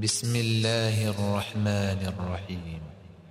بسم الله الرحمن الرحيم.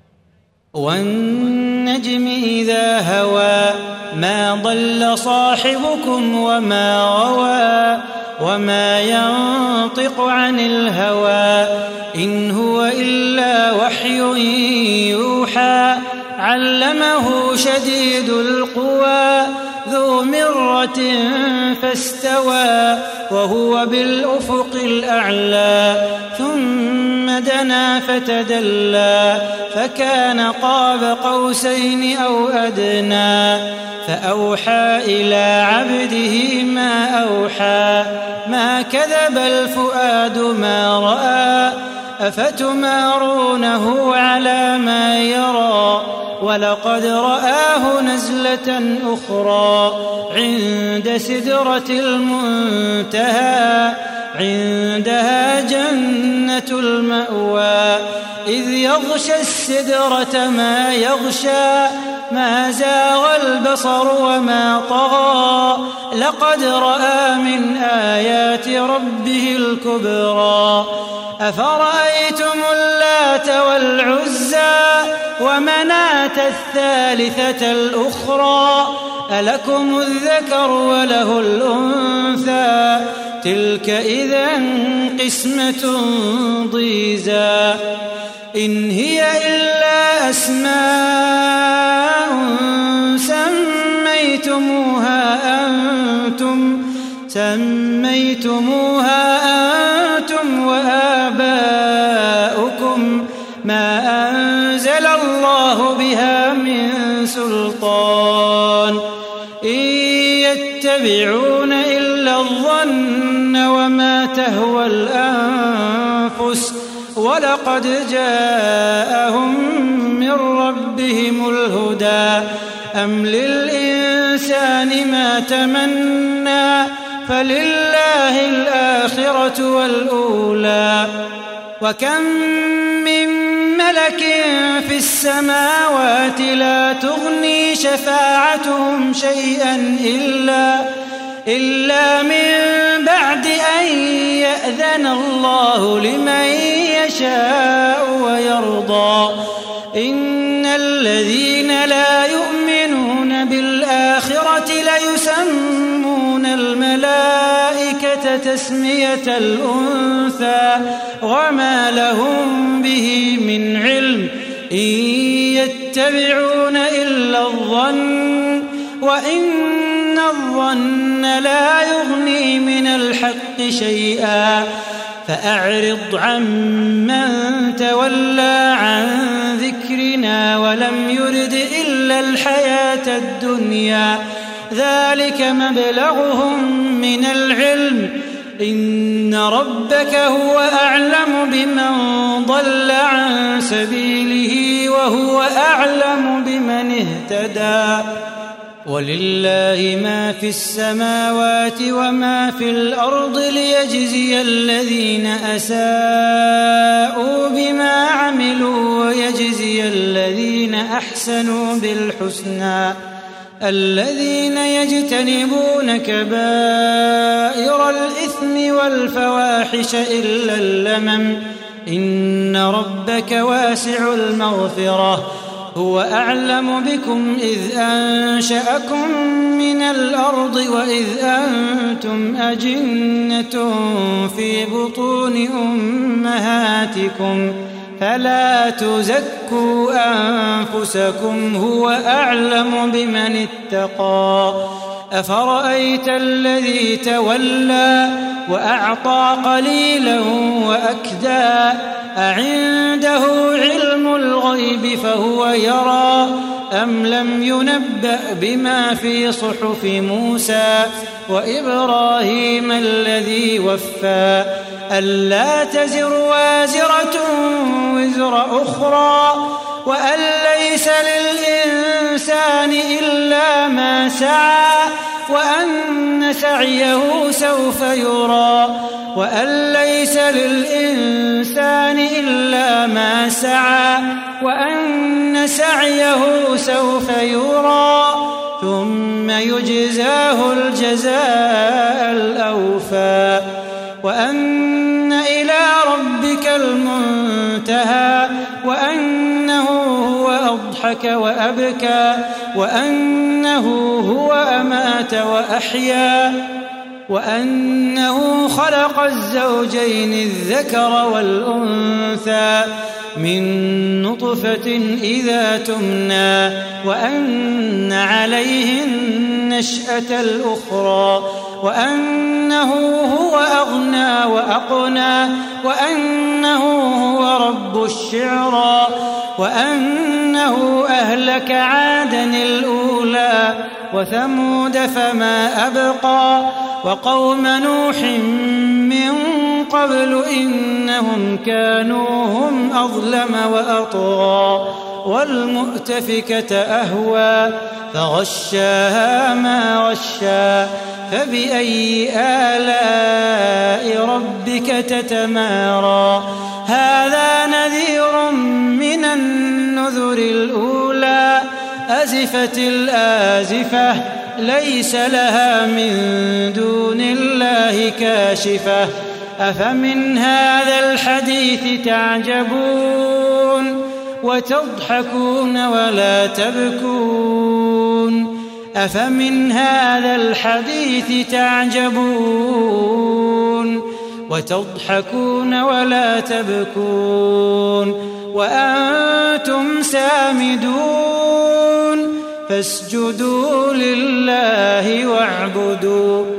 والنجم إذا هوى ما ضل صاحبكم وما غوى وما ينطق عن الهوى إن هو إلا وحي يوحى علمه شديد القوى ذو مرة فاستوى وهو بالأفق الأعلى ثم دنا فتدلى فكان قاب قوسين أو أدنى فأوحى إلى عبده ما أوحى ما كذب الفؤاد ما رأى أفتمارونه على ما يرى ولقد رآه نزلة أخرى عند سدرة المنتهى عندها جنة المأوى إذ يغشى السدرة ما يغشى ما زاغ البصر وما طغى لقد رأى من آيات ربه الكبرى أفرأيتم اللات والعزى ومناة الثالثة الأخرى ألكم الذكر وله الأنثى تلك إذا قسمة ضيزى إن هي إلا أسماء سميتموها أنتم وآباؤكم ما أنزل الله بها من سلطان إن يتبعون إلا الظن وما تهوى الأنفس ولقد جاءهم من ربهم الهدى أم للإنسان ما تمنى فلله الآخرة والأولى وكم من ملك في السماوات لا تغني شفاعتهم شيئا إلا من بعد أن يأذن الله لمن يشاء ويرضى إن الذين لا يؤمنون بالآخرة ليسمون الملائكة تسمية الأنثى وما لهم به من علم إن يتبعون إلا الظن وإن الظن لا يغني من الحق شيئا فأعرض عمن تولى عن ذكرنا ولم يرد إلا الحياة الدنيا ذلك مبلغهم من العلم إن ربك هو أعلم بمن ضل عن سبيله وهو أعلم بمن اهتدى ولله ما في السماوات وما في الأرض ليجزي الذين أساءوا بما عملوا ويجزي الذين أحسنوا بالحسنى الذين يجتنبون كبائر الإثم والفواحش إلا اللمم إن ربك واسع المغفرة هو أعلم بكم إذ أنشأكم من الأرض وإذ أنتم أجنة في بطون أمهاتكم فلا تزكوا أنفسكم هو أعلم بمن اتقى أفرأيت الذي تولى وأعطى قليلا وأكدى أعنده علم الغيب فهو يرى أم لم ينبأ بما في صحف موسى وإبراهيم الذي وفى ألا تزر وازرة وزر أخرى وأن ليس للإنسان إلا ما سعى وأن سعيه سوف يرى وأن ليس للإنسان إلا ما سعى وأن سعيه سوف يرى ثم يجزاه الجزاء الأوفى وأن إلى ربك المنتهى وأنه هو أضحك وأبكى وأنه هو أمات وأحيا وأنه خلق الزوجين الذكر والأنثى من نطفة إذا تمنى وأن عليه النشأة الأخرى وأنه هو أغنى وأقنى وأنه هو رب الشعرى وأنه أهلك عادا الأولى وثمود فما أبقى وقوم نوح من قبل إنهم كانوا هم أظلم وأطغى والمؤتفكة أهوى فغشاها ما غشى فبأي آلاء ربك تتمارى هذا نذير من النذر الأولى أزفت الآزفة ليس لها من دون الله كاشفة أفمن هذا الحديث تعجبون وتضحكون ولا تبكون أفمن هذا الحديث تعجبون وتضحكون ولا تبكون وأنتم سامدون فاسجدوا لله واعبدوا